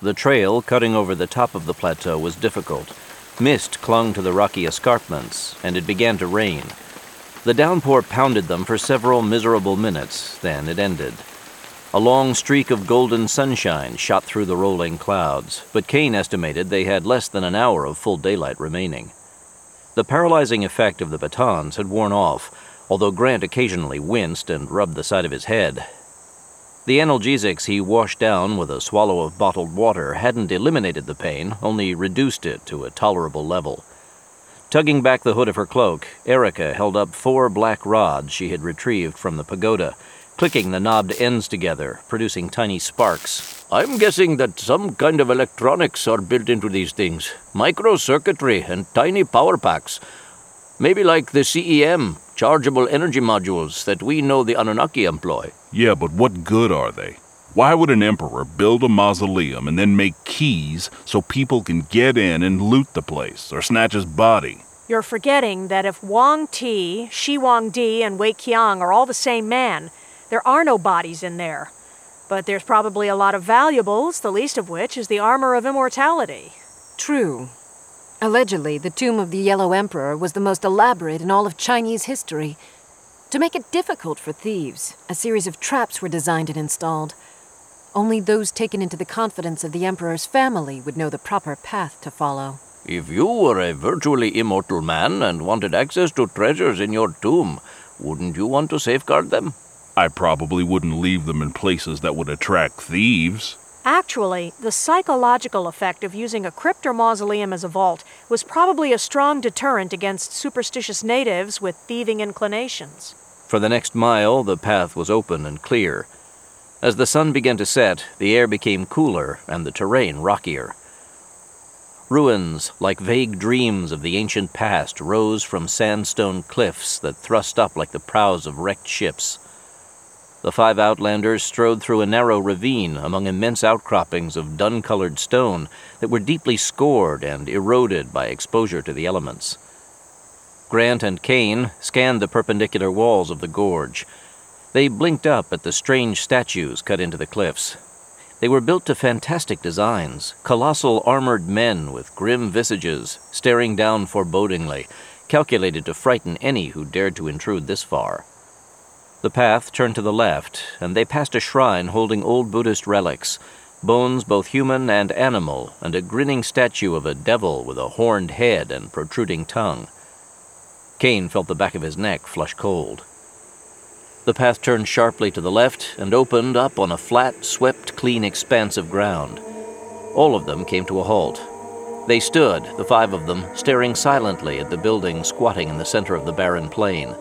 The trail cutting over the top of the plateau was difficult. Mist clung to the rocky escarpments, and it began to rain. The downpour pounded them for several miserable minutes, then it ended. A long streak of golden sunshine shot through the rolling clouds, but Kane estimated they had less than an hour of full daylight remaining. The paralyzing effect of the batons had worn off, although Grant occasionally winced and rubbed the side of his head. The analgesics he washed down with a swallow of bottled water hadn't eliminated the pain, only reduced it to a tolerable level. Tugging back the hood of her cloak, Erica held up 4 black rods she had retrieved from the pagoda, clicking the knobbed ends together, producing tiny sparks. "I'm guessing that some kind of electronics are built into these things. Microcircuitry and tiny power packs. Maybe like the CEM, chargeable energy modules that we know the Anunnaki employ." Yeah, but what good are they? Why would an emperor build a mausoleum and then make keys so people can get in and loot the place or snatch his body? You're forgetting that if Wang Ti, Shi Wang Di, and Wei Qiang are all the same man, there are no bodies in there. But there's probably a lot of valuables, the least of which is the armor of immortality. True. Allegedly, the tomb of the Yellow Emperor was the most elaborate in all of Chinese history. To make it difficult for thieves, a series of traps were designed and installed. Only those taken into the confidence of the Emperor's family would know the proper path to follow. If you were a virtually immortal man and wanted access to treasures in your tomb, wouldn't you want to safeguard them? I probably wouldn't leave them in places that would attract thieves. Actually, the psychological effect of using a crypt or mausoleum as a vault was probably a strong deterrent against superstitious natives with thieving inclinations. For the next mile, the path was open and clear. As the sun began to set, the air became cooler and the terrain rockier. Ruins, like vague dreams of the ancient past, rose from sandstone cliffs that thrust up like the prows of wrecked ships. The 5 outlanders strode through a narrow ravine among immense outcroppings of dun-colored stone that were deeply scored and eroded by exposure to the elements. Grant and Kane scanned the perpendicular walls of the gorge. They blinked up at the strange statues cut into the cliffs. They were built to fantastic designs, colossal armored men with grim visages staring down forebodingly, calculated to frighten any who dared to intrude this far. The path turned to the left, and they passed a shrine holding old Buddhist relics, bones both human and animal, and a grinning statue of a devil with a horned head and protruding tongue. Kane felt the back of his neck flush cold. The path turned sharply to the left and opened up on a flat, swept-clean expanse of ground. All of them came to a halt. They stood, the 5 of them, staring silently at the building squatting in the center of the barren plain.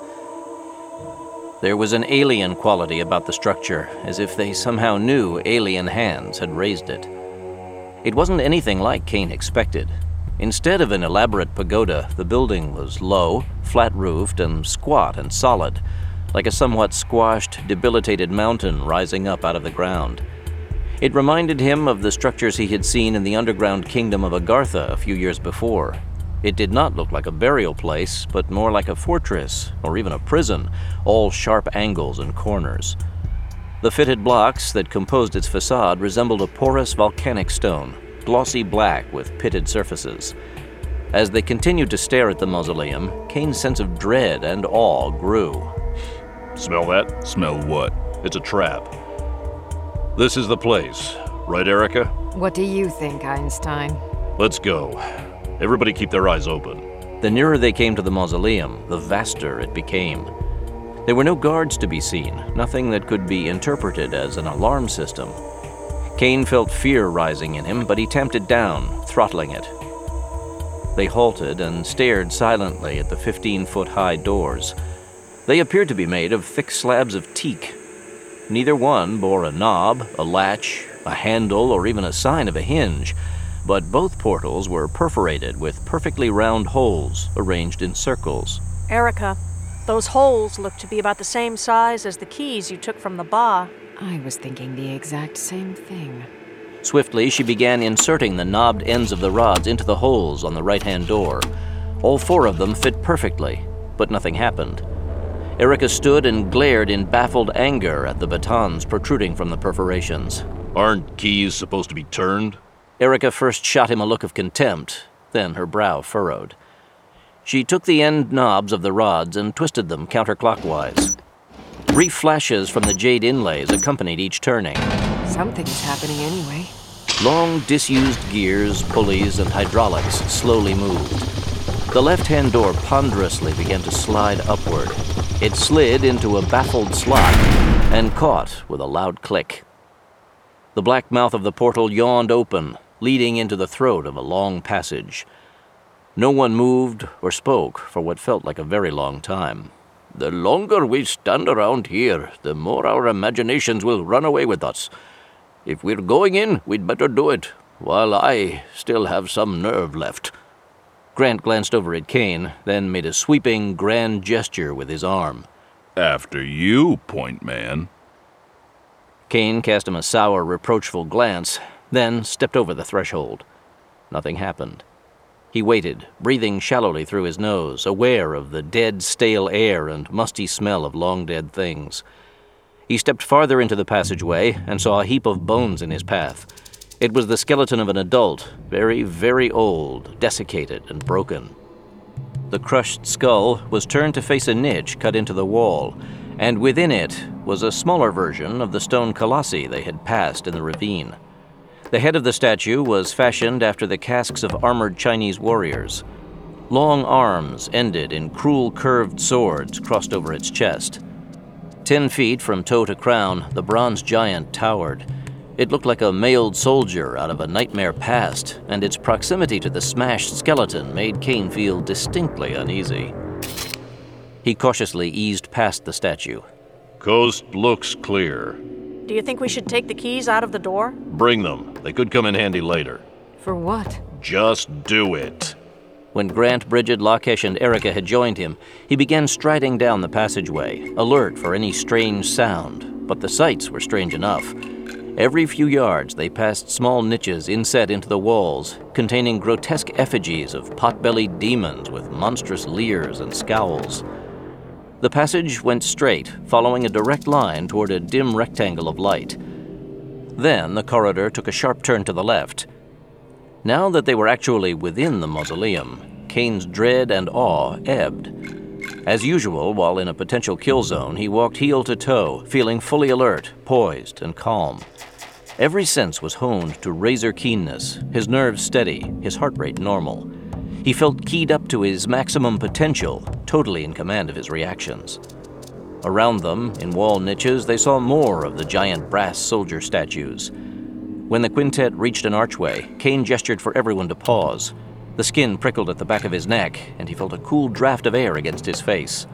There was an alien quality about the structure, as if they somehow knew alien hands had raised it. It wasn't anything like Kane expected. Instead of an elaborate pagoda, the building was low, flat-roofed, and squat and solid, like a somewhat squashed, debilitated mountain rising up out of the ground. It reminded him of the structures he had seen in the underground kingdom of Agartha a few years before. It did not look like a burial place, but more like a fortress, or even a prison, all sharp angles and corners. The fitted blocks that composed its facade resembled a porous volcanic stone, glossy black with pitted surfaces. As they continued to stare at the mausoleum, Kane's sense of dread and awe grew. Smell that? Smell what? It's a trap. This is the place, right, Erica? What do you think, Einstein? Let's go. Everybody keep their eyes open. The nearer they came to the mausoleum, the vaster it became. There were no guards to be seen, nothing that could be interpreted as an alarm system. Kane felt fear rising in him, but he tamped it down, throttling it. They halted and stared silently at the 15-foot-high doors. They appeared to be made of thick slabs of teak. Neither one bore a knob, a latch, a handle, or even a sign of a hinge, but both portals were perforated with perfectly round holes arranged in circles. Erica, those holes look to be about the same size as the keys you took from the Ba. I was thinking the exact same thing. Swiftly, she began inserting the knobbed ends of the rods into the holes on the right-hand door. All 4 of them fit perfectly, but nothing happened. Erica stood and glared in baffled anger at the batons protruding from the perforations. Aren't keys supposed to be turned? Erica first shot him a look of contempt, then her brow furrowed. She took the end knobs of the rods and twisted them counterclockwise. Brief flashes from the jade inlays accompanied each turning. Something's happening anyway. Long, disused gears, pulleys, and hydraulics slowly moved. The left-hand door ponderously began to slide upward. It slid into a baffled slot and caught with a loud click. The black mouth of the portal yawned open, leading into the throat of a long passage. No one moved or spoke for what felt like a very long time. "The longer we stand around here, the more our imaginations will run away with us. If we're going in, we'd better do it, while I still have some nerve left." Grant glanced over at Kane, then made a sweeping, grand gesture with his arm. After you, Point Man. Kane cast him a sour, reproachful glance, then stepped over the threshold. Nothing happened. He waited, breathing shallowly through his nose, aware of the dead, stale air and musty smell of long-dead things. He stepped farther into the passageway and saw a heap of bones in his path. It was the skeleton of an adult, very, very old, desiccated and broken. The crushed skull was turned to face a niche cut into the wall, and within it was a smaller version of the stone colossi they had passed in the ravine. The head of the statue was fashioned after the casques of armored Chinese warriors. Long arms ended in cruel curved swords crossed over its chest. 10 feet from toe to crown, the bronze giant towered. It looked like a mailed soldier out of a nightmare past, and its proximity to the smashed skeleton made Kane feel distinctly uneasy. He cautiously eased past the statue. Coast looks clear. Do you think we should take the keys out of the door? Bring them. They could come in handy later. For what? Just do it. When Grant, Bridget, Lakesh, and Erica had joined him, he began striding down the passageway, alert for any strange sound. But the sights were strange enough. Every few yards, they passed small niches inset into the walls, containing grotesque effigies of pot-bellied demons with monstrous leers and scowls. The passage went straight, following a direct line toward a dim rectangle of light. Then the corridor took a sharp turn to the left. Now that they were actually within the mausoleum, Kane's dread and awe ebbed. As usual, while in a potential kill zone, he walked heel to toe, feeling fully alert, poised, and calm. Every sense was honed to razor keenness, his nerves steady, his heart rate normal. He felt keyed up to his maximum potential, totally in command of his reactions. Around them, in wall niches, they saw more of the giant brass soldier statues. When the quintet reached an archway, Kane gestured for everyone to pause. The skin prickled at the back of his neck, and he felt a cool draft of air against his face.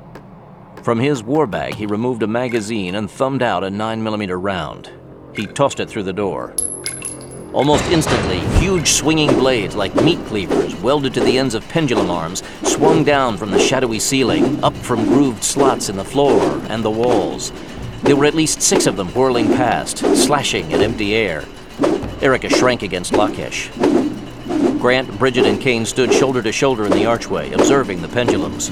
From his war bag, he removed a magazine and thumbed out a 9mm round. He tossed it through the door. Almost instantly, huge swinging blades like meat cleavers welded to the ends of pendulum arms swung down from the shadowy ceiling, up from grooved slots in the floor and the walls. There were at least 6 of them whirling past, slashing at empty air. Erica shrank against Lakesh. Grant, Bridget, and Kane stood shoulder to shoulder in the archway, observing the pendulums.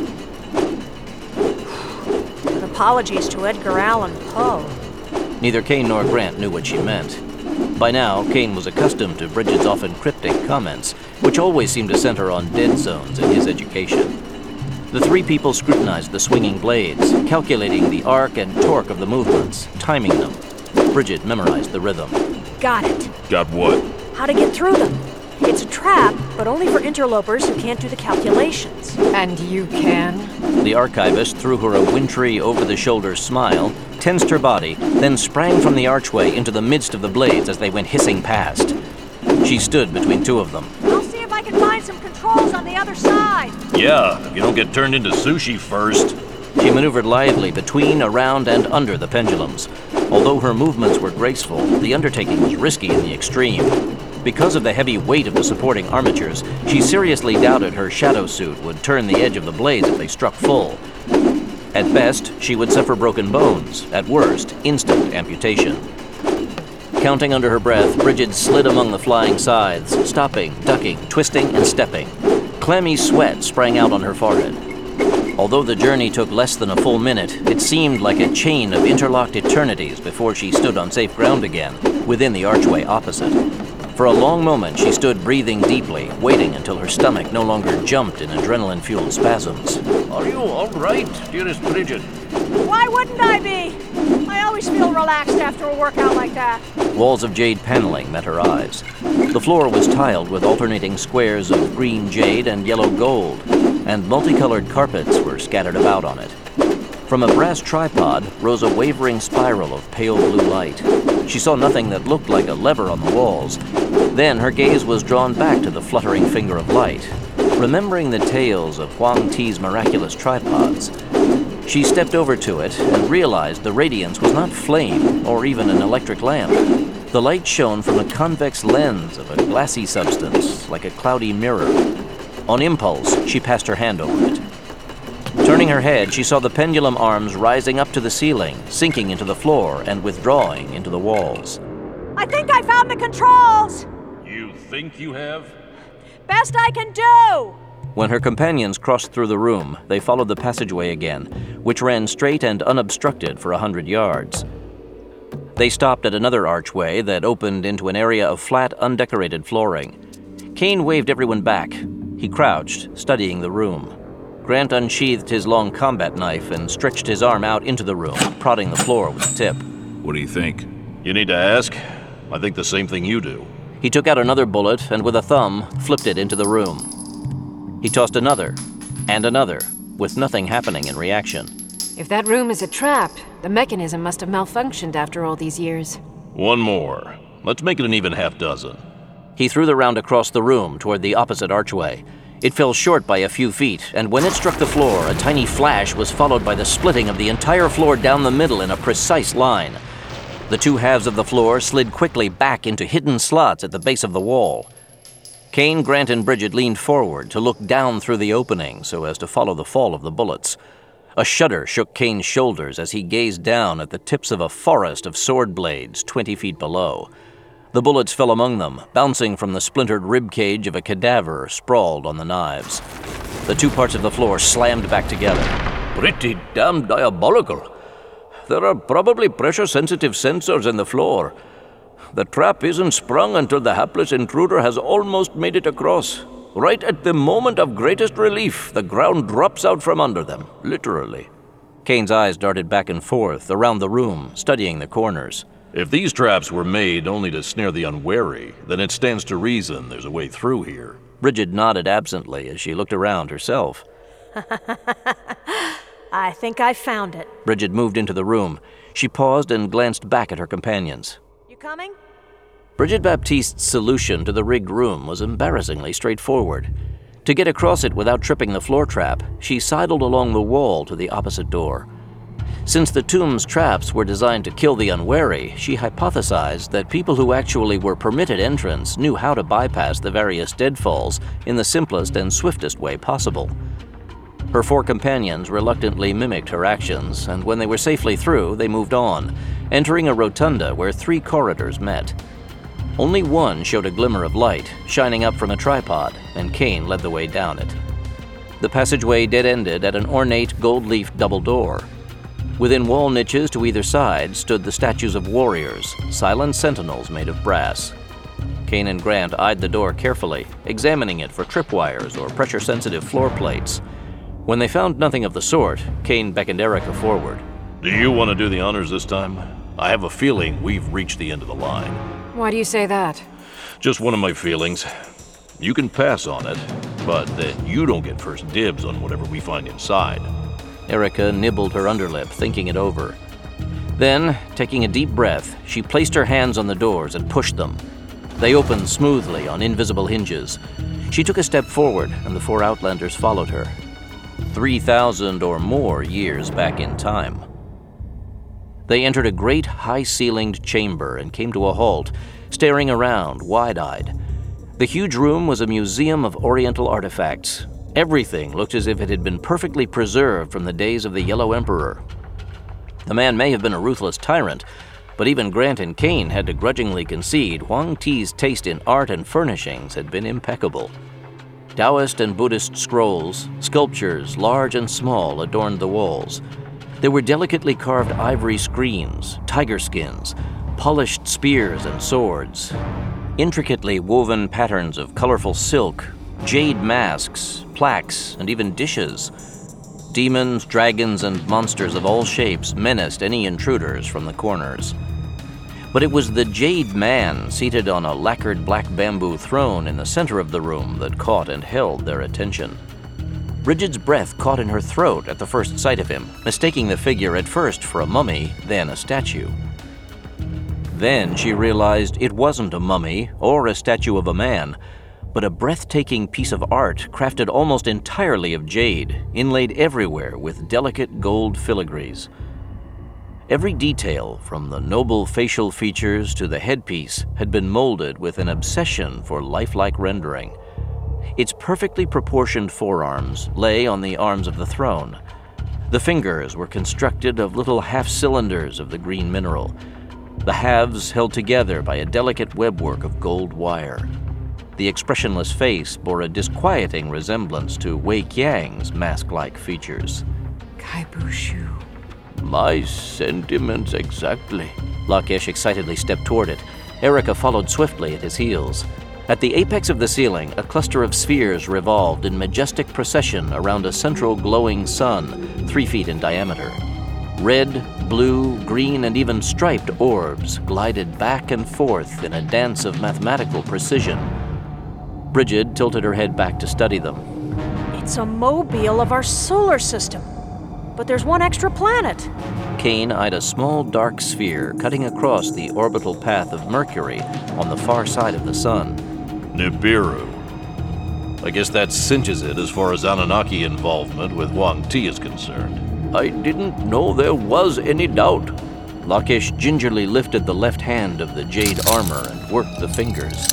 Apologies to Edgar Allan Poe. Neither Kane nor Grant knew what she meant. By now, Kane was accustomed to Bridget's often cryptic comments, which always seemed to center on dead zones in his education. The 3 people scrutinized the swinging blades, calculating the arc and torque of the movements, timing them. Bridget memorized the rhythm. Got it. Got what? How to get through them. It's a trap, but only for interlopers who can't do the calculations. And you can? The archivist threw her a wintry, over-the-shoulder smile, tensed her body, then sprang from the archway into the midst of the blades as they went hissing past. She stood between 2 of them. I'll see if I can find some controls on the other side. Yeah, if you don't get turned into sushi first. She maneuvered lithely between, around, and under the pendulums. Although her movements were graceful, the undertaking was risky in the extreme. Because of the heavy weight of the supporting armatures, she seriously doubted her shadow suit would turn the edge of the blades if they struck full. At best, she would suffer broken bones. At worst, instant amputation. Counting under her breath, Bridget slid among the flying scythes, stopping, ducking, twisting, and stepping. Clammy sweat sprang out on her forehead. Although the journey took less than a full minute, it seemed like a chain of interlocked eternities before she stood on safe ground again, within the archway opposite. For a long moment, she stood breathing deeply, waiting until her stomach no longer jumped in adrenaline-fueled spasms. Are you all right, dearest Bridget? Why wouldn't I be? I always feel relaxed after a workout like that. Walls of jade paneling met her eyes. The floor was tiled with alternating squares of green jade and yellow gold, and multicolored carpets were scattered about on it. From a brass tripod rose a wavering spiral of pale blue light. She saw nothing that looked like a lever on the walls. Then her gaze was drawn back to the fluttering finger of light. Remembering the tales of Huang Ti's miraculous tripods, she stepped over to it and realized the radiance was not flame or even an electric lamp. The light shone from a convex lens of a glassy substance, like a cloudy mirror. On impulse, she passed her hand over it. Turning her head, she saw the pendulum arms rising up to the ceiling, sinking into the floor and withdrawing into the walls. I think I found the controls! You think you have? Best I can do! When her companions crossed through the room, they followed the passageway again, which ran straight and unobstructed for 100 yards. They stopped at another archway that opened into an area of flat, undecorated flooring. Kane waved everyone back. He crouched, studying the room. Grant unsheathed his long combat knife and stretched his arm out into the room, prodding the floor with the tip. What do you think? You need to ask. I think the same thing you do. He took out another bullet and with a thumb flipped it into the room. He tossed another, and another, with nothing happening in reaction. If that room is a trap, the mechanism must have malfunctioned after all these years. One more. Let's make it an even half dozen. He threw the round across the room toward the opposite archway. It fell short by a few feet, and when it struck the floor, a tiny flash was followed by the splitting of the entire floor down the middle in a precise line. The two halves of the floor slid quickly back into hidden slots at the base of the wall. Kane, Grant, and Bridget leaned forward to look down through the opening so as to follow the fall of the bullets. A shudder shook Kane's shoulders as he gazed down at the tips of a forest of sword blades 20 feet below. The bullets fell among them, bouncing from the splintered rib cage of a cadaver sprawled on the knives. The two parts of the floor slammed back together. Pretty damn diabolical. There are probably pressure-sensitive sensors in the floor. The trap isn't sprung until the hapless intruder has almost made it across. Right at the moment of greatest relief, the ground drops out from under them, literally. Kane's eyes darted back and forth around the room, studying the corners. If these traps were made only to snare the unwary, then it stands to reason there's a way through here. Bridget nodded absently as she looked around herself. I think I found it. Bridget moved into the room. She paused and glanced back at her companions. You coming? Bridget Baptiste's solution to the rigged room was embarrassingly straightforward. To get across it without tripping the floor trap, she sidled along the wall to the opposite door. Since the tomb's traps were designed to kill the unwary, she hypothesized that people who actually were permitted entrance knew how to bypass the various deadfalls in the simplest and swiftest way possible. Her four companions reluctantly mimicked her actions, and when they were safely through, they moved on, entering a rotunda where 3 corridors met. Only one showed a glimmer of light, shining up from a tripod, and Kane led the way down it. The passageway dead-ended at an ornate gold-leaf double door. Within wall niches to either side stood the statues of warriors, silent sentinels made of brass. Kane and Grant eyed the door carefully, examining it for tripwires or pressure-sensitive floor plates. When they found nothing of the sort, Kane beckoned Erica forward. Do you want to do the honors this time? I have a feeling we've reached the end of the line. Why do you say that? Just one of my feelings. You can pass on it, but then you don't get first dibs on whatever we find inside. Erica nibbled her underlip, thinking it over. Then, taking a deep breath, she placed her hands on the doors and pushed them. They opened smoothly on invisible hinges. She took a step forward, and the 4 Outlanders followed her. 3,000 or more years back in time. They entered a great high-ceilinged chamber and came to a halt, staring around, wide-eyed. The huge room was a museum of Oriental artifacts. Everything looked as if it had been perfectly preserved from the days of the Yellow Emperor. The man may have been a ruthless tyrant, but even Grant and Kane had to grudgingly concede Huang Ti's taste in art and furnishings had been impeccable. Taoist and Buddhist scrolls, sculptures large and small adorned the walls. There were delicately carved ivory screens, tiger skins, polished spears and swords. Intricately woven patterns of colorful silk, jade masks, plaques, and even dishes. Demons, dragons, and monsters of all shapes menaced any intruders from the corners. But it was the Jade Man seated on a lacquered black bamboo throne in the center of the room that caught and held their attention. Bridget's breath caught in her throat at the first sight of him, mistaking the figure at first for a mummy, then a statue. Then she realized it wasn't a mummy or a statue of a man, but a breathtaking piece of art crafted almost entirely of jade, inlaid everywhere with delicate gold filigrees. Every detail, from the noble facial features to the headpiece, had been molded with an obsession for lifelike rendering. Its perfectly proportioned forearms lay on the arms of the throne. The fingers were constructed of little half-cylinders of the green mineral, the halves held together by a delicate webwork of gold wire. The expressionless face bore a disquieting resemblance to Wei Qiang's mask-like features. Kai Bu Shu. My sentiments exactly. Lakesh excitedly stepped toward it. Erica followed swiftly at his heels. At the apex of the ceiling, a cluster of spheres revolved in majestic procession around a central glowing sun, 3 feet in diameter. Red, blue, green, and even striped orbs glided back and forth in a dance of mathematical precision. Bridget tilted her head back to study them. It's a mobile of our solar system. But there's one extra planet. Kane eyed a small dark sphere cutting across the orbital path of Mercury on the far side of the sun. Nibiru. I guess that cinches it as far as Anunnaki involvement with Wang Ti is concerned. I didn't know there was any doubt. Lakesh gingerly lifted the left hand of the jade armor and worked the fingers.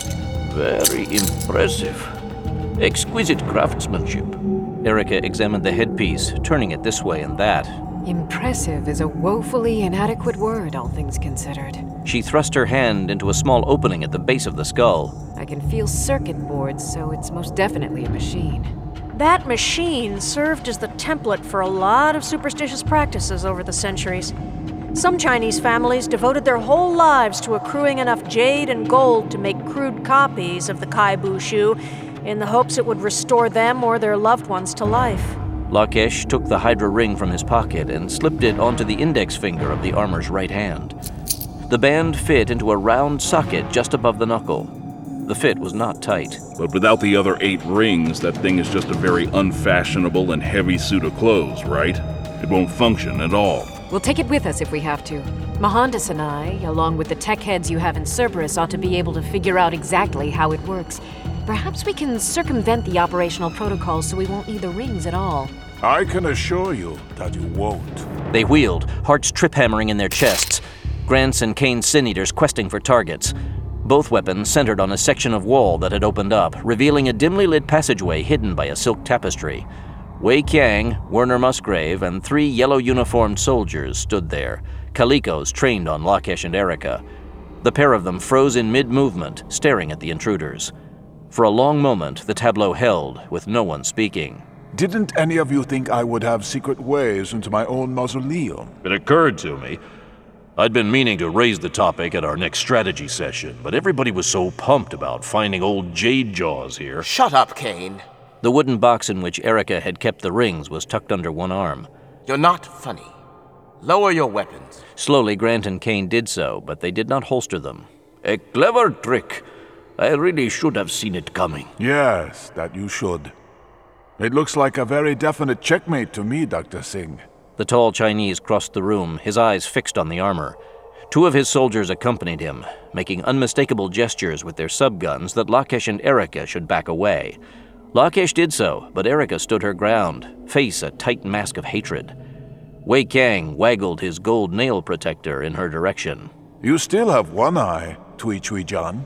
Very impressive. Exquisite craftsmanship. Erica examined the headpiece, turning it this way and that. Impressive is a woefully inadequate word, all things considered. She thrust her hand into a small opening at the base of the skull. I can feel circuit boards, so it's most definitely a machine. That machine served as the template for a lot of superstitious practices over the centuries. Some Chinese families devoted their whole lives to accruing enough jade and gold to make crude copies of the Kai Bu Shu, in the hopes it would restore them or their loved ones to life. Lakesh took the Hydra ring from his pocket and slipped it onto the index finger of the armor's right hand. The band fit into a round socket just above the knuckle. The fit was not tight. But without the other 8 rings, that thing is just a very unfashionable and heavy suit of clothes, right? It won't function at all. We'll take it with us if we have to. Mohandas and I, along with the tech heads you have in Cerberus, ought to be able to figure out exactly how it works. Perhaps we can circumvent the operational protocols so we won't need the rings at all. I can assure you that you won't. They wheeled, hearts trip-hammering in their chests. Grant's and Kane's Sin Eaters questing for targets. Both weapons centered on a section of wall that had opened up, revealing a dimly lit passageway hidden by a silk tapestry. Wei Qiang, Werner Musgrave, and 3 yellow-uniformed soldiers stood there, calicos trained on Lakesh and Erica. The pair of them froze in mid-movement, staring at the intruders. For a long moment, the tableau held, with no one speaking. Didn't any of you think I would have secret ways into my own mausoleum? It occurred to me. I'd been meaning to raise the topic at our next strategy session, but everybody was so pumped about finding old Jade Jaws here. Shut up, Kane. The wooden box in which Erica had kept the rings was tucked under one arm. You're not funny. Lower your weapons. Slowly, Grant and Kane did so, but they did not holster them. A clever trick. I really should have seen it coming. Yes, that you should. It looks like a very definite checkmate to me, Dr. Singh. The tall Chinese crossed the room, his eyes fixed on the armor. 2 of his soldiers accompanied him, making unmistakable gestures with their subguns that Lakesh and Erica should back away. Lakesh did so, but Erica stood her ground, face a tight mask of hatred. Wei Qiang waggled his gold nail protector in her direction. You still have one eye, Tui Chui Jan.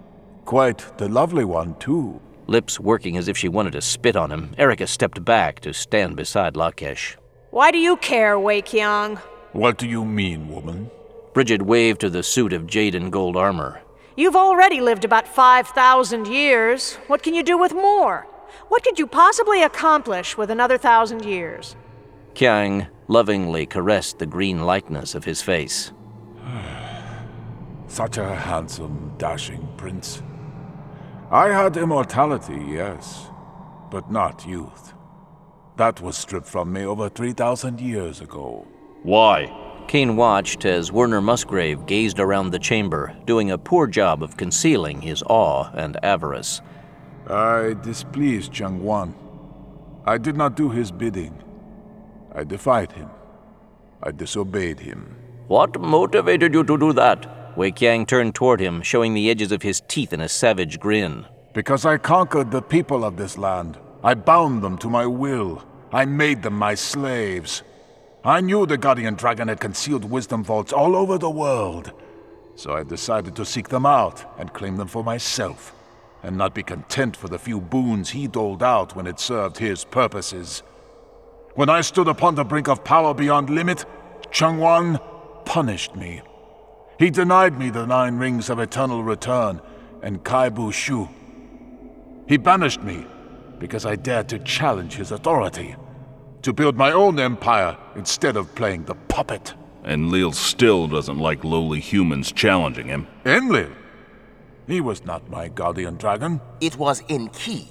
Quite the lovely one, too. Lips working as if she wanted to spit on him, Erica stepped back to stand beside Lakesh. Why do you care, Wei Qiang? What do you mean, woman? Bridget waved to the suit of jade and gold armor. You've already lived about 5,000 years. What can you do with more? What could you possibly accomplish with another 1,000 years? Qiang lovingly caressed the green likeness of his face. Such a handsome, dashing prince. I had immortality, yes, but not youth. That was stripped from me over 3,000 years ago. Why? Kane watched as Werner Musgrave gazed around the chamber, doing a poor job of concealing his awe and avarice. I displeased Changwan. I did not do his bidding. I defied him. I disobeyed him. What motivated you to do that? Wei Qiang turned toward him, showing the edges of his teeth in a savage grin. Because I conquered the people of this land. I bound them to my will. I made them my slaves. I knew the Guardian Dragon had concealed wisdom vaults all over the world. So I decided to seek them out and claim them for myself, and not be content for the few boons he doled out when it served his purposes. When I stood upon the brink of power beyond limit, Changwan punished me. He denied me the 9 rings of eternal return and Kai Bu Shu. He banished me because I dared to challenge his authority, to build my own empire instead of playing the puppet. Enlil still doesn't like lowly humans challenging him. Enlil? He was not my guardian dragon. It was Enki.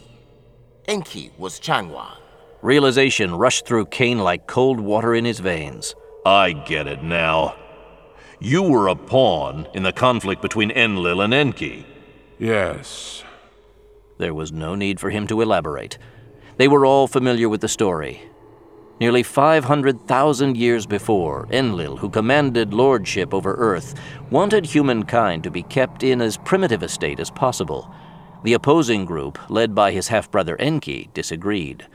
Enki was Changwan. Realization rushed through Kane like cold water in his veins. I get it now. You were a pawn in the conflict between Enlil and Enki. Yes. There was no need for him to elaborate. They were all familiar with the story. Nearly 500,000 years before, Enlil, who commanded lordship over Earth, wanted humankind to be kept in as primitive a state as possible. The opposing group, led by his half-brother Enki, disagreed.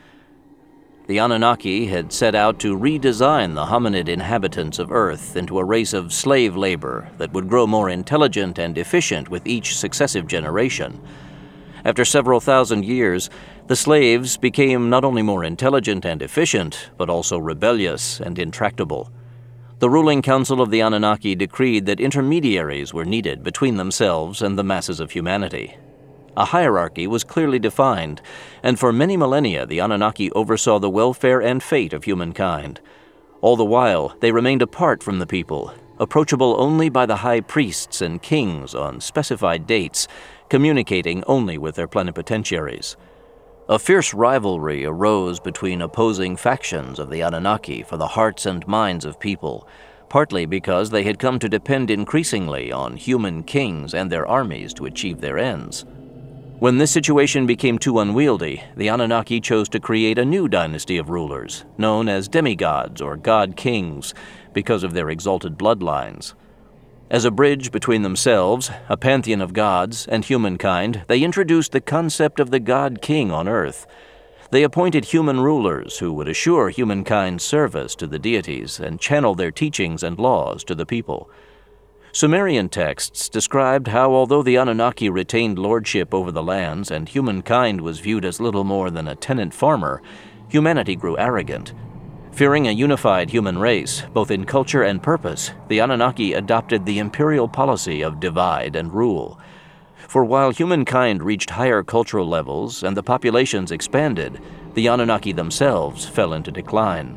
The Anunnaki had set out to redesign the hominid inhabitants of Earth into a race of slave labor that would grow more intelligent and efficient with each successive generation. After several thousand years, the slaves became not only more intelligent and efficient, but also rebellious and intractable. The ruling council of the Anunnaki decreed that intermediaries were needed between themselves and the masses of humanity. A hierarchy was clearly defined, and for many millennia the Anunnaki oversaw the welfare and fate of humankind. All the while, they remained apart from the people, approachable only by the high priests and kings on specified dates, communicating only with their plenipotentiaries. A fierce rivalry arose between opposing factions of the Anunnaki for the hearts and minds of people, partly because they had come to depend increasingly on human kings and their armies to achieve their ends. When this situation became too unwieldy, the Anunnaki chose to create a new dynasty of rulers, known as demigods or god-kings, because of their exalted bloodlines. As a bridge between themselves, a pantheon of gods, and humankind, they introduced the concept of the god-king on Earth. They appointed human rulers who would assure humankind's service to the deities and channel their teachings and laws to the people. Sumerian texts described how, although the Anunnaki retained lordship over the lands and humankind was viewed as little more than a tenant farmer, humanity grew arrogant. Fearing a unified human race, both in culture and purpose, the Anunnaki adopted the imperial policy of divide and rule. For while humankind reached higher cultural levels and the populations expanded, the Anunnaki themselves fell into decline.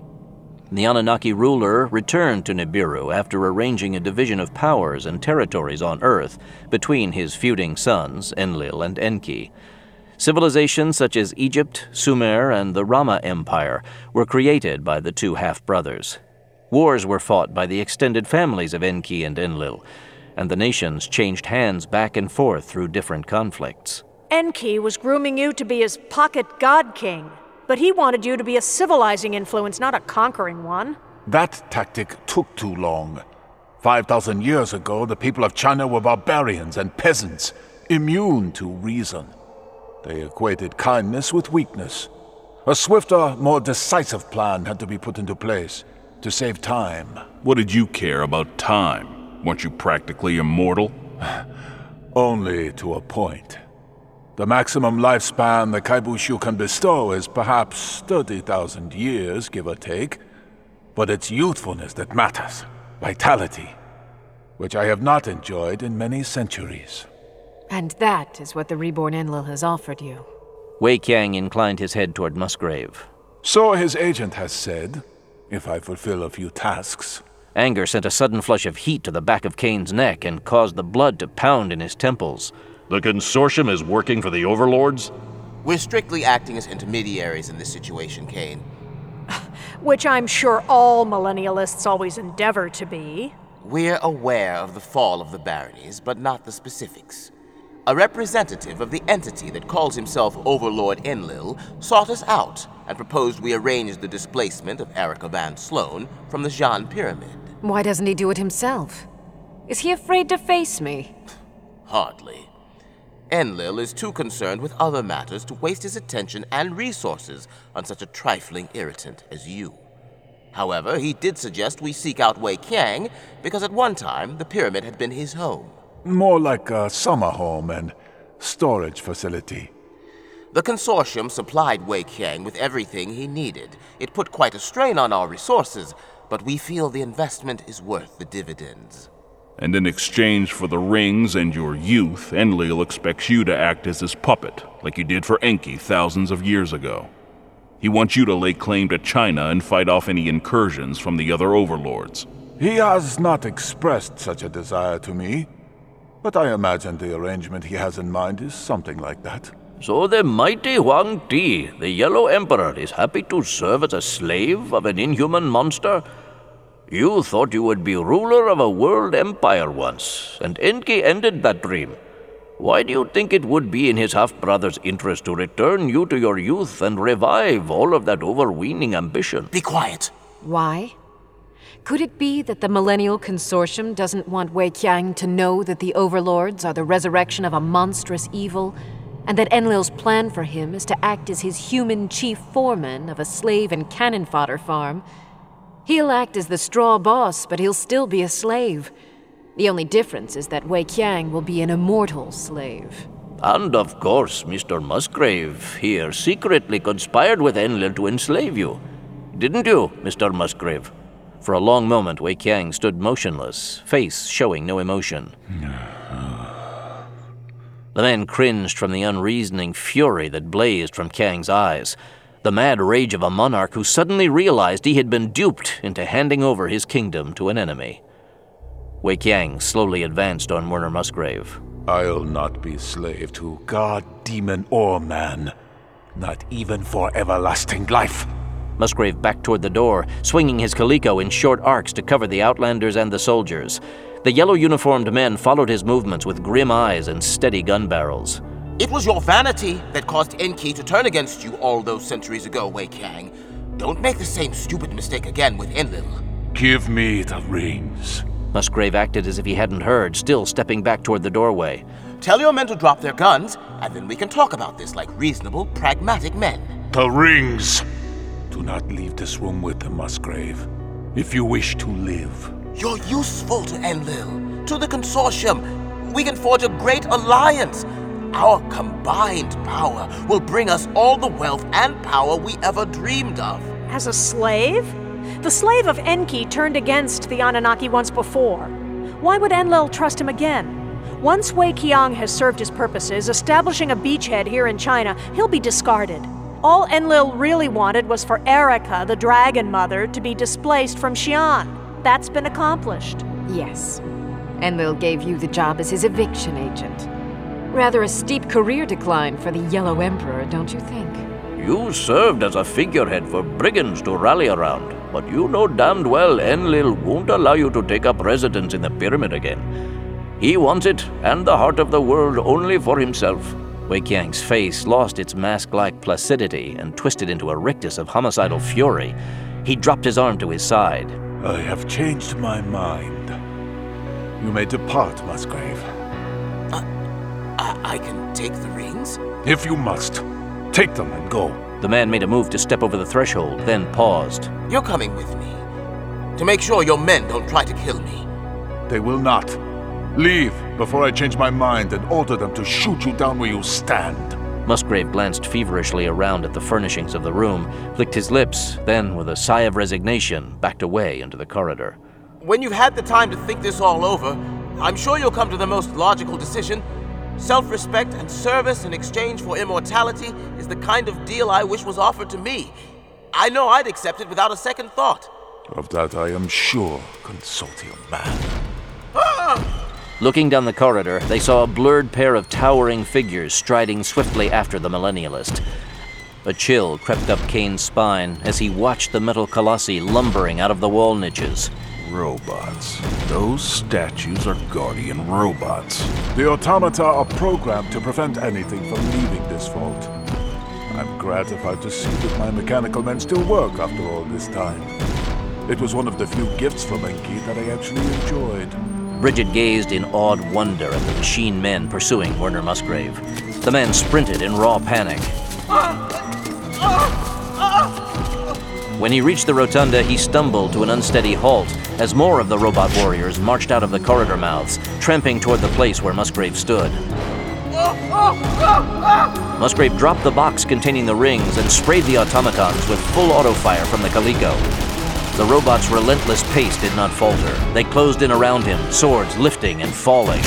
The Anunnaki ruler returned to Nibiru after arranging a division of powers and territories on Earth between his feuding sons, Enlil and Enki. Civilizations such as Egypt, Sumer, and the Rama Empire were created by the two half-brothers. Wars were fought by the extended families of Enki and Enlil, and the nations changed hands back and forth through different conflicts. Enki was grooming you to be his pocket god king, but he wanted you to be a civilizing influence, not a conquering one. That tactic took too long. 5,000 years ago, the people of China were barbarians and peasants, immune to reason. They equated kindness with weakness. A swifter, more decisive plan had to be put into place to save time. What did you care about time? Weren't you practically immortal? Only to a point. The maximum lifespan the Kai Bu Shu can bestow is perhaps 30,000 years, give or take. But it's youthfulness that matters. Vitality. Which I have not enjoyed in many centuries. And that is what the reborn Enlil has offered you. Wei Qiang inclined his head toward Musgrave. So his agent has said, if I fulfill a few tasks. Anger sent a sudden flush of heat to the back of Kane's neck and caused the blood to pound in his temples. The consortium is working for the overlords? We're strictly acting as intermediaries in this situation, Kane. Which I'm sure all millennialists always endeavor to be. We're aware of the fall of the baronies, but not the specifics. A representative of the entity that calls himself Overlord Enlil sought us out and proposed we arrange the displacement of Erica Van Sloan from the Zhan Pyramid. Why doesn't he do it himself? Is he afraid to face me? Hardly. Enlil is too concerned with other matters to waste his attention and resources on such a trifling irritant as you. However, he did suggest we seek out Wei Qiang because at one time the pyramid had been his home. More like a summer home and storage facility. The consortium supplied Wei Qiang with everything he needed. It put quite a strain on our resources, but we feel the investment is worth the dividends. And in exchange for the rings and your youth, Enlil expects you to act as his puppet, like you did for Enki thousands of years ago. He wants you to lay claim to China and fight off any incursions from the other overlords. He has not expressed such a desire to me, but I imagine the arrangement he has in mind is something like that. So the mighty Huang Ti, the Yellow Emperor, is happy to serve as a slave of an inhuman monster? You thought you would be ruler of a world empire once, and Enki ended that dream. Why do you think it would be in his half-brother's interest to return you to your youth and revive all of that overweening ambition? Be quiet! Why? Could it be that the Millennial Consortium doesn't want Wei Qiang to know that the Overlords are the resurrection of a monstrous evil, and that Enlil's plan for him is to act as his human chief foreman of a slave and cannon fodder farm? He'll act as the straw boss, but he'll still be a slave. The only difference is that Wei Qiang will be an immortal slave. And of course, Mr. Musgrave here secretly conspired with Enlil to enslave you. Didn't you, Mr. Musgrave? For a long moment, Wei Qiang stood motionless, face showing no emotion. The man cringed from the unreasoning fury that blazed from Qiang's eyes, the mad rage of a monarch who suddenly realized he had been duped into handing over his kingdom to an enemy. Wei Qiang slowly advanced on Werner Musgrave. I'll not be slave to god, demon, or man. Not even for everlasting life. Musgrave backed toward the door, swinging his Kaliko in short arcs to cover the Outlanders and the soldiers. The yellow-uniformed men followed his movements with grim eyes and steady gun barrels. It was your vanity that caused Enki to turn against you all those centuries ago, Wei Qiang. Don't make the same stupid mistake again with Enlil. Give me the rings. Musgrave acted as if he hadn't heard, still stepping back toward the doorway. Tell your men to drop their guns, and then we can talk about this like reasonable, pragmatic men. The rings! Do not leave this room with them, Musgrave. If you wish to live. You're useful to Enlil, to the consortium. We can forge a great alliance. Our combined power will bring us all the wealth and power we ever dreamed of. As a slave? The slave of Enki turned against the Anunnaki once before. Why would Enlil trust him again? Once Wei Qiang has served his purposes, establishing a beachhead here in China, he'll be discarded. All Enlil really wanted was for Erica, the Dragon Mother, to be displaced from Xi'an. That's been accomplished. Yes. Enlil gave you the job as his eviction agent. Rather a steep career decline for the Yellow Emperor, don't you think? You served as a figurehead for brigands to rally around, but you know damned well Enlil won't allow you to take up residence in the pyramid again. He wants it and the heart of the world only for himself. Wei Qiang's face lost its mask-like placidity and twisted into a rictus of homicidal fury. He dropped his arm to his side. I have changed my mind. You may depart, Musgrave. I can take the rings? If you must. Take them and go. The man made a move to step over the threshold, then paused. You're coming with me. To make sure your men don't try to kill me. They will not. Leave before I change my mind and order them to shoot you down where you stand. Musgrave glanced feverishly around at the furnishings of the room, licked his lips, then, with a sigh of resignation, backed away into the corridor. When you've had the time to think this all over, I'm sure you'll come to the most logical decision. Self-respect and service in exchange for immortality is the kind of deal I wish was offered to me. I know I'd accept it without a second thought. Of that I am sure, Consortium man. Looking down the corridor, they saw a blurred pair of towering figures striding swiftly after the Millennialist. A chill crept up Kane's spine as he watched the metal colossi lumbering out of the wall niches. Robots. Those statues are Guardian robots. The automata are programmed to prevent anything from leaving this vault. I'm gratified to see that my mechanical men still work after all this time. It was one of the few gifts from Enki that I actually enjoyed. Bridget gazed in awed wonder at the machine men pursuing Werner Musgrave. The man sprinted in raw panic. When he reached the rotunda, he stumbled to an unsteady halt as more of the robot warriors marched out of the corridor mouths, tramping toward the place where Musgrave stood. Musgrave dropped the box containing the rings and sprayed the automatons with full auto fire from the Coleco. The robot's relentless pace did not falter. They closed in around him, swords lifting and falling.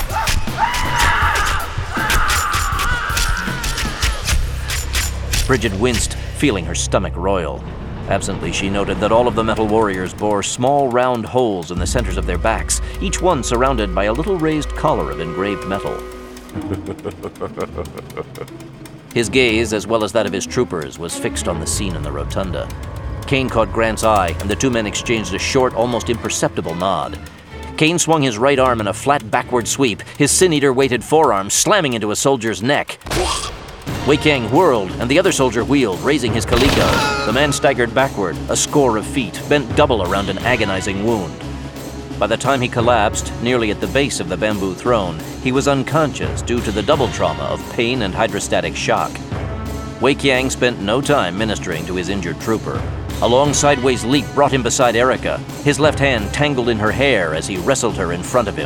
Bridget winced, feeling her stomach roil. Absently, she noted that all of the metal warriors bore small round holes in the centers of their backs, each one surrounded by a little raised collar of engraved metal. His gaze, as well as that of his troopers, was fixed on the scene in the rotunda. Kane caught Grant's eye, and the two men exchanged a short, almost imperceptible nod. Kane swung his right arm in a flat backward sweep, his sin-eater-weighted forearm slamming into a soldier's neck. Wei Qiang whirled, and the other soldier wheeled, raising his Coleco. The man staggered backward, a score of feet, bent double around an agonizing wound. By the time he collapsed, nearly at the base of the bamboo throne, he was unconscious due to the double trauma of pain and hydrostatic shock. Wei Qiang spent no time ministering to his injured trooper. A long sideways leap brought him beside Erica. His left hand tangled in her hair as he wrestled her in front of him.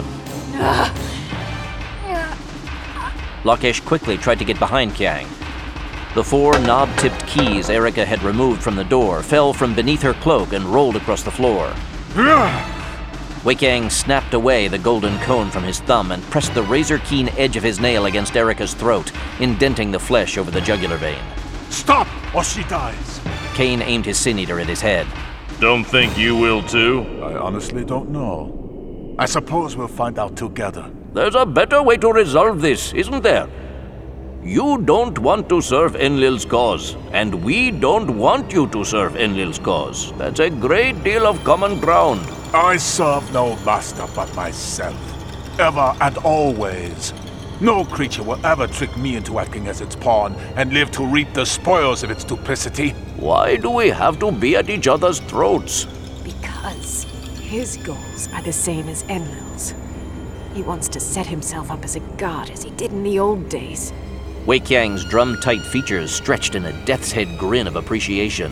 Lakesh quickly tried to get behind Qiang. The four knob-tipped keys Erica had removed from the door fell from beneath her cloak and rolled across the floor. Wei Qiang snapped away the golden cone from his thumb and pressed the razor-keen edge of his nail against Erica's throat, indenting the flesh over the jugular vein. Stop, or she dies! Kane aimed his sin-eater at his head. Don't think you will too? I honestly don't know. I suppose we'll find out together. There's a better way to resolve this, isn't there? You don't want to serve Enlil's cause, and we don't want you to serve Enlil's cause. That's a great deal of common ground. I serve no master but myself. Ever and always. No creature will ever trick me into acting as its pawn and live to reap the spoils of its duplicity. Why do we have to be at each other's throats? Because his goals are the same as Enlil's. He wants to set himself up as a god as he did in the old days. Wei Qiang's drum-tight features stretched in a death's head grin of appreciation.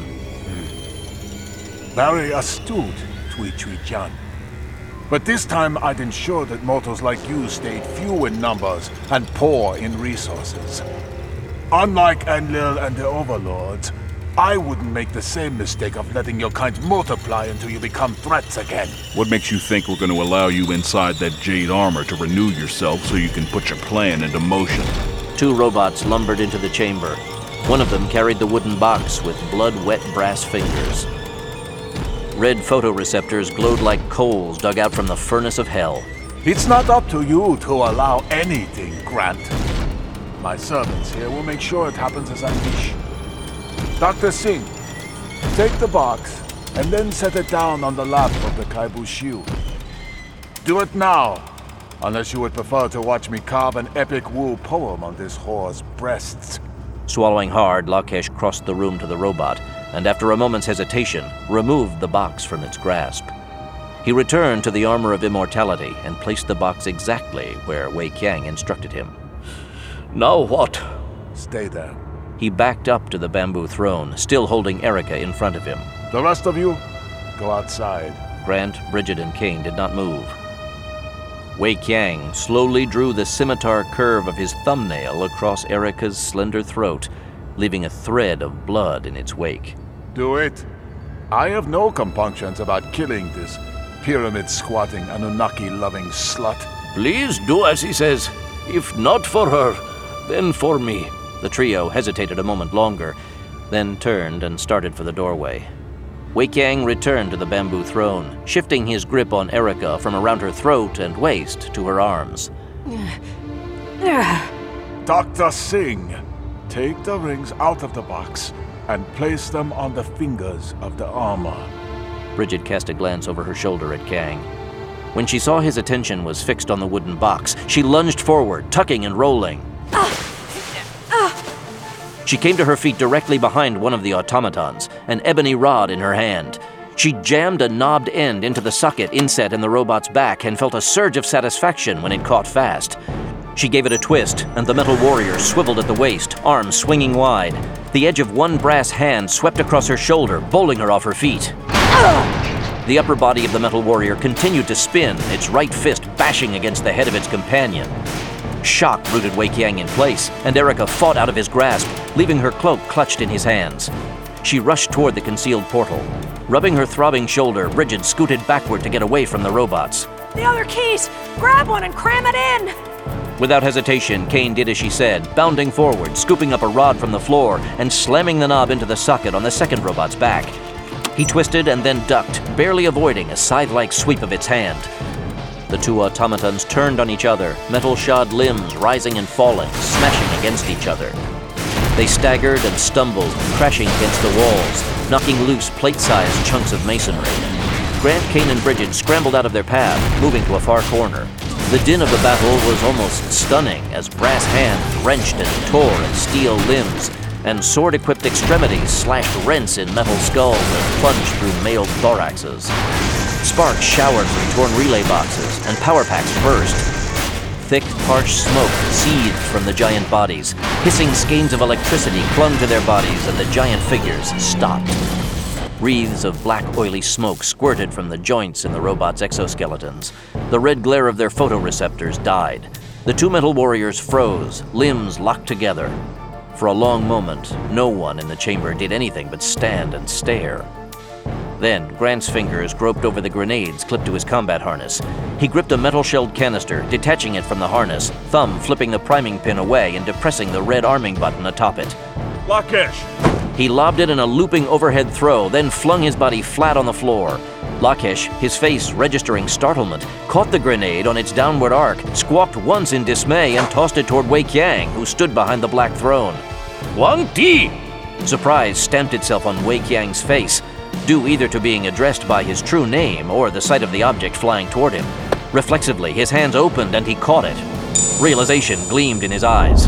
Very astute, Tui Chui Chan. But this time I'd ensure that mortals like you stayed few in numbers and poor in resources. Unlike Enlil and the Overlords, I wouldn't make the same mistake of letting your kind multiply until you become threats again. What makes you think we're going to allow you inside that jade armor to renew yourself so you can put your plan into motion? Two robots lumbered into the chamber. One of them carried the wooden box with blood-wet brass fingers. Red photoreceptors glowed like coals dug out from the furnace of hell. It's not up to you to allow anything, Grant. My servants here will make sure it happens as I wish. Dr. Singh, take the box and then set it down on the lap of the Kaibu Shiu. Do it now, unless you would prefer to watch me carve an epic Wu poem on this whore's breasts. Swallowing hard, Lakesh crossed the room to the robot, and after a moment's hesitation, removed the box from its grasp. He returned to the armor of immortality and placed the box exactly where Wei Qiang instructed him. Now what? Stay there. He backed up to the bamboo throne, still holding Erica in front of him. The rest of you, go outside. Grant, Bridget, and Kane did not move. Wei Qiang slowly drew the scimitar curve of his thumbnail across Erica's slender throat, leaving a thread of blood in its wake. Do it. I have no compunctions about killing this pyramid-squatting, Anunnaki-loving slut. Please do as he says. If not for her, then for me. The trio hesitated a moment longer, then turned and started for the doorway. Wei Qiang returned to the bamboo throne, shifting his grip on Erica from around her throat and waist to her arms. Dr. Singh, take the rings out of the box and place them on the fingers of the armor. Bridget cast a glance over her shoulder at Kang. When she saw his attention was fixed on the wooden box, she lunged forward, tucking and rolling. She came to her feet directly behind one of the automatons, an ebony rod in her hand. She jammed a knobbed end into the socket inset in the robot's back and felt a surge of satisfaction when it caught fast. She gave it a twist, and the metal warrior swiveled at the waist, arms swinging wide. The edge of one brass hand swept across her shoulder, bowling her off her feet. The upper body of the metal warrior continued to spin, its right fist bashing against the head of its companion. Shock rooted Wei Qiang in place, and Erica fought out of his grasp, leaving her cloak clutched in his hands. She rushed toward the concealed portal. Rubbing her throbbing shoulder, Bridget scooted backward to get away from the robots. The other keys! Grab one and cram it in! Without hesitation, Kane did as she said, bounding forward, scooping up a rod from the floor, and slamming the knob into the socket on the second robot's back. He twisted and then ducked, barely avoiding a scythe-like sweep of its hand. The two automatons turned on each other, metal-shod limbs rising and falling, smashing against each other. They staggered and stumbled, crashing against the walls, knocking loose plate-sized chunks of masonry. Grant, Kane, and Bridget scrambled out of their path, moving to a far corner. The din of the battle was almost stunning as brass hands wrenched and tore at steel limbs, and sword-equipped extremities slashed rents in metal skulls and plunged through mailed thoraxes. Sparks showered from torn relay boxes, and power packs burst. Thick, parched smoke seethed from the giant bodies. Hissing skeins of electricity clung to their bodies, and the giant figures stopped. Wreaths of black, oily smoke squirted from the joints in the robots' exoskeletons. The red glare of their photoreceptors died. The two metal warriors froze, limbs locked together. For a long moment, no one in the chamber did anything but stand and stare. Then, Grant's fingers groped over the grenades clipped to his combat harness. He gripped a metal-shelled canister, detaching it from the harness, thumb flipping the priming pin away and depressing the red arming button atop it. Lakesh! He lobbed it in a looping overhead throw, then flung his body flat on the floor. Lakesh, his face registering startlement, caught the grenade on its downward arc, squawked once in dismay, and tossed it toward Wei Qiang, who stood behind the black throne. Wang Di! Surprise stamped itself on Wei Qiang's face, due either to being addressed by his true name or the sight of the object flying toward him. Reflexively, his hands opened and he caught it. Realization gleamed in his eyes.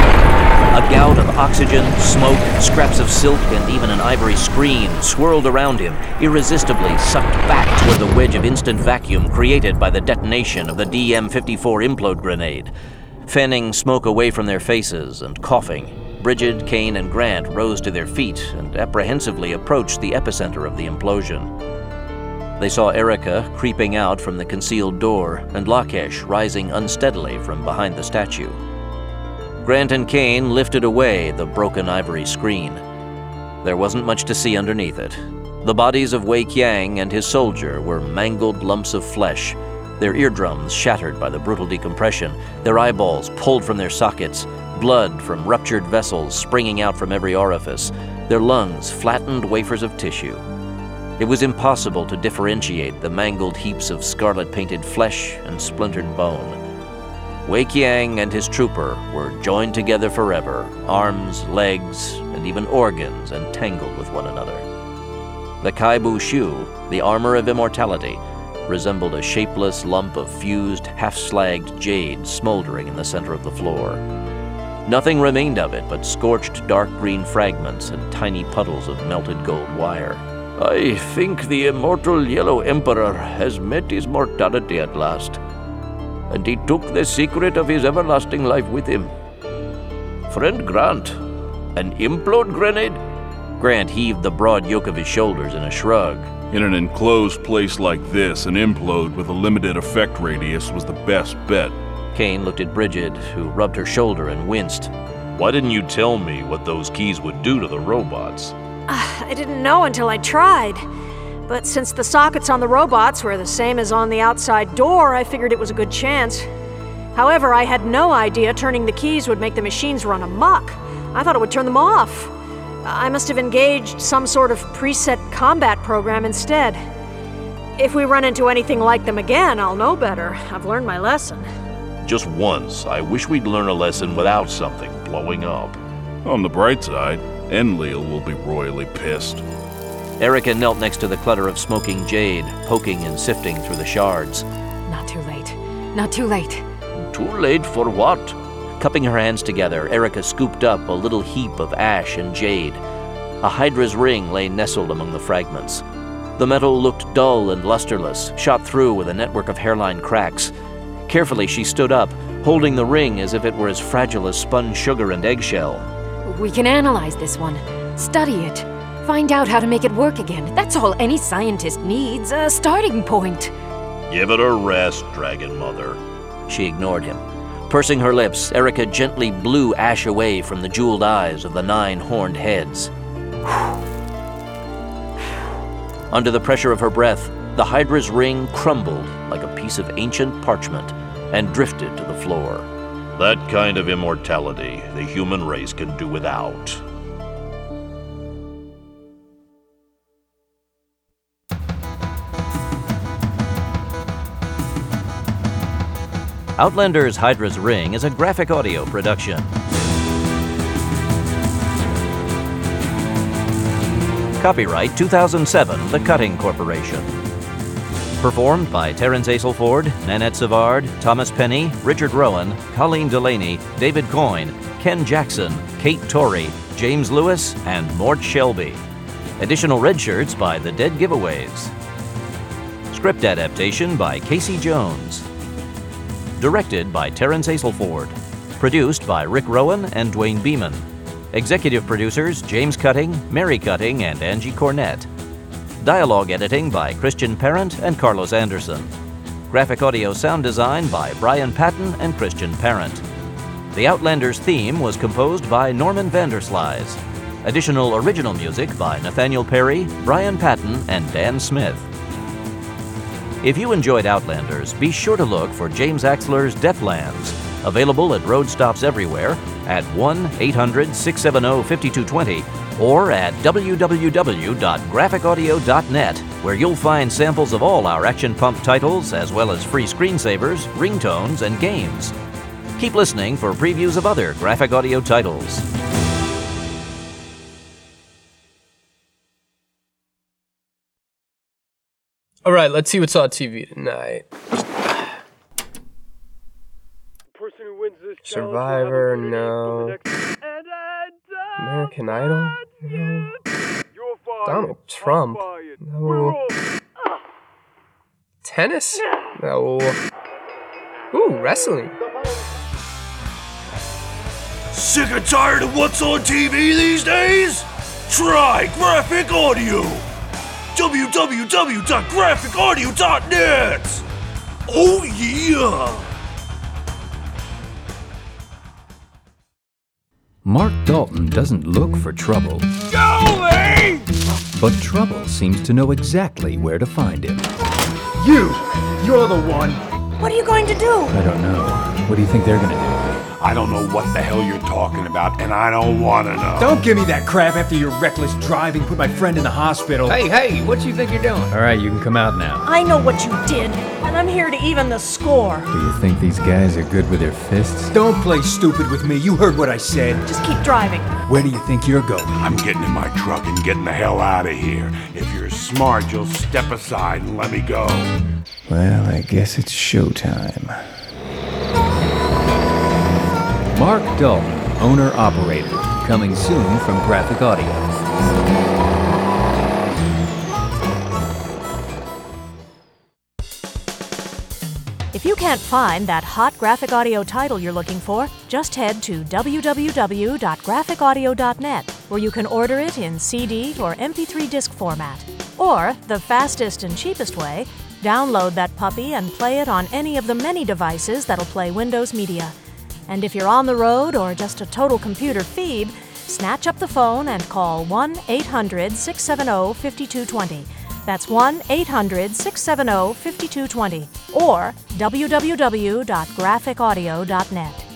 A gout of oxygen, smoke, scraps of silk, and even an ivory screen swirled around him, irresistibly sucked back toward the wedge of instant vacuum created by the detonation of the DM-54 implode grenade. Fanning smoke away from their faces and coughing, Bridget, Kane, and Grant rose to their feet and apprehensively approached the epicenter of the implosion. They saw Erica creeping out from the concealed door and Lakesh rising unsteadily from behind the statue. Grant and Kane lifted away the broken ivory screen. There wasn't much to see underneath it. The bodies of Wei Qiang and his soldier were mangled lumps of flesh, their eardrums shattered by the brutal decompression, their eyeballs pulled from their sockets, blood from ruptured vessels springing out from every orifice, their lungs flattened wafers of tissue. It was impossible to differentiate the mangled heaps of scarlet-painted flesh and splintered bone. Wei Qiang and his trooper were joined together forever, arms, legs, and even organs entangled with one another. The Kai Bu Shu, the armor of immortality, resembled a shapeless lump of fused, half-slagged jade smoldering in the center of the floor. Nothing remained of it but scorched dark green fragments and tiny puddles of melted gold wire. I think the immortal Yellow Emperor has met his mortality at last, and he took the secret of his everlasting life with him. Friend Grant, an implode grenade? Grant heaved the broad yoke of his shoulders in a shrug. In an enclosed place like this, an implode with a limited effect radius was the best bet. Kane looked at Bridget, who rubbed her shoulder and winced. Why didn't you tell me what those keys would do to the robots? I didn't know until I tried. But since the sockets on the robots were the same as on the outside door, I figured it was a good chance. However, I had no idea turning the keys would make the machines run amok. I thought it would turn them off. I must have engaged some sort of preset combat program instead. If we run into anything like them again, I'll know better. I've learned my lesson. Just once, I wish we'd learn a lesson without something blowing up. On the bright side, Enlil will be royally pissed. Erica knelt next to the clutter of smoking jade, poking and sifting through the shards. Not too late. Not too late. Too late for what? Cupping her hands together, Erica scooped up a little heap of ash and jade. A Hydra's ring lay nestled among the fragments. The metal looked dull and lusterless, shot through with a network of hairline cracks. Carefully, she stood up, holding the ring as if it were as fragile as spun sugar and eggshell. We can analyze this one, study it, find out how to make it work again. That's all any scientist needs, a starting point. Give it a rest, Dragon Mother. She ignored him. Pursing her lips, Erica gently blew ash away from the jeweled eyes of the 9 horned heads. Under the pressure of her breath, the Hydra's ring crumbled like a piece of ancient parchment and drifted to the floor. That kind of immortality the human race can do without. Outlander's Hydra's Ring is a graphic audio production. Copyright 2007, The Cutting Corporation. Performed by Terence Aselford, Nanette Savard, Thomas Penny, Richard Rowan, Colleen Delaney, David Coyne, Ken Jackson, Kate Torrey, James Lewis, and Mort Shelby. Additional red shirts by The Dead Giveaways. Script adaptation by Casey Jones. Directed by Terence Aselford. Produced by Rick Rowan and Dwayne Beeman. Executive producers James Cutting, Mary Cutting, and Angie Cornett. Dialogue editing by Christian Parent and Carlos Anderson. Graphic audio sound design by Brian Patton and Christian Parent. The Outlanders theme was composed by Norman Vanderslies. Additional original music by Nathaniel Perry, Brian Patton, and Dan Smith. If you enjoyed Outlanders, be sure to look for James Axler's Deathlands, available at road stops everywhere at 1-800-670-5220 or at www.graphicaudio.net, where you'll find samples of all our Action Pump titles, as well as free screensavers, ringtones, and games. Keep listening for previews of other graphic audio titles. All right, let's see what's on TV tonight. Survivor, no. American Idol, no. Donald Trump, no. Tennis, no. Ooh, wrestling. Sick and tired of what's on TV these days? Try Graphic Audio. www.graphicaudio.net. Oh yeah! Mark Dalton doesn't look for trouble. Joey! But trouble seems to know exactly where to find him. You're the one. What are you going to do? I don't know. What do you think they're gonna do? I don't know what the hell you're talking about, and I don't want to know. Don't give me that crap after your reckless driving put my friend in the hospital. Hey, what you think you're doing? All right, you can come out now. I know what you did, and I'm here to even the score. Do you think these guys are good with their fists? Don't play stupid with me. You heard what I said. Just keep driving. Where do you think you're going? I'm getting in my truck and getting the hell out of here. If you're smart, you'll step aside and let me go. Well, I guess it's showtime. Mark Dalton, owner-operator, coming soon from Graphic Audio. If you can't find that hot graphic audio title you're looking for, just head to www.graphicaudio.net, where you can order it in CD or MP3 disc format. Or, the fastest and cheapest way, download that puppy and play it on any of the many devices that'll play Windows Media. And if you're on the road or just a total computer phoebe, snatch up the phone and call 1-800-670-5220. That's 1-800-670-5220 or www.graphicaudio.net.